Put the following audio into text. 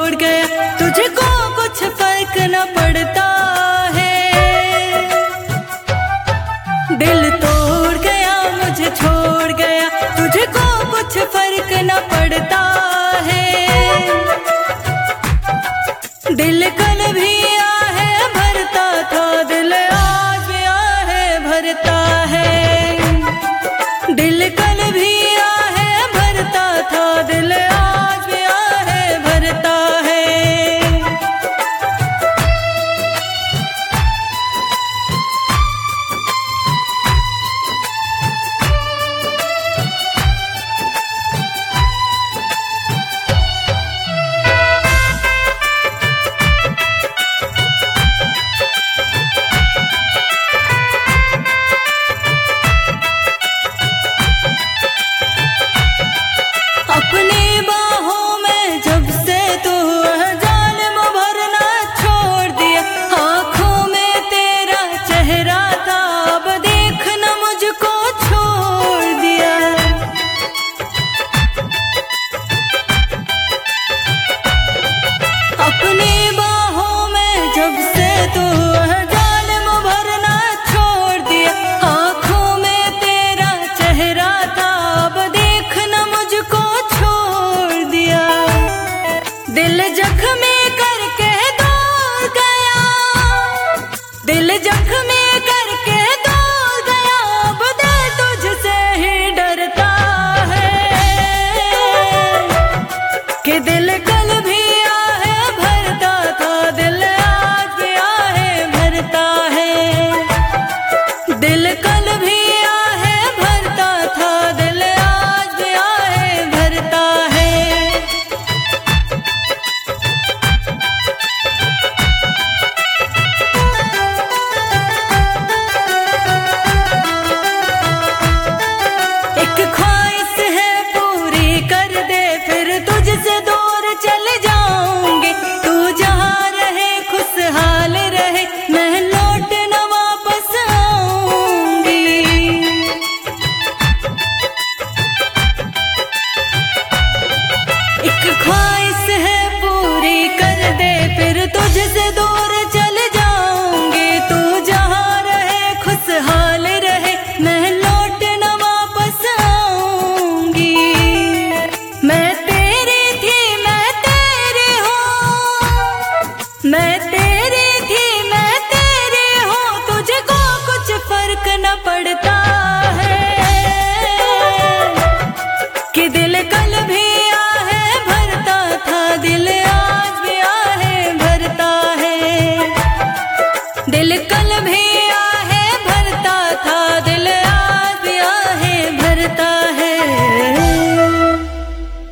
छोड़ गया, तुझको कुछ फर्क न पड़ता है। दिल तोड़ गया, मुझे छोड़ गया, तुझको कुछ फर्क न पड़ता है। दिल कल भी आहे भरता था, दिल आज भी आहे भरता है। दिल कल भी आहे भरता था, दिल आज भी आहे भरता है। अपनी बाहों में जब से तू जालिम भरना छोड़ दिया, आँखों में तेरा चेहरा था, अब देखना मुझको छोड़ दिया। अपनी बाहों में जब से तू जालिम भरना छोड़ दिया, आँखों में तेरा चेहरा था, अब देखना मुझको छोड़ दिया। दिल जख्मी करके दूर गया, दिल जख्मी करके दूर गया, अब दिल तुझसे ही डरता है। कि दिल कल भी आहे भरता था, दिल आज भी आहे भरता है। दिल कल भी आहे भरता था, दिल आज भी आहे भरता है। एक ख्वाहिश है पूरी कर दे, फिर तुझसे दूर चले जाऊंगी। तू जहाँ रहे खुशहाल रहे, मैं लौट न वापस आऊंगी। एक ख्वाहिश है पूरी कर दे, फिर तुझसे दूर चले जाऊंगी। तू जहाँ रहे खुशहाल रहे, मैं लौट न वापस आऊंगी। मैं तेरी थी, मैं तेरी हूँ, मैं तेरी थी, मैं तेरी हूँ, तुझको कुछ फर्क न पड़ता है। कि दिल कल भी आहे भरता था, दिल आज भी आहे भरता है। दिल कल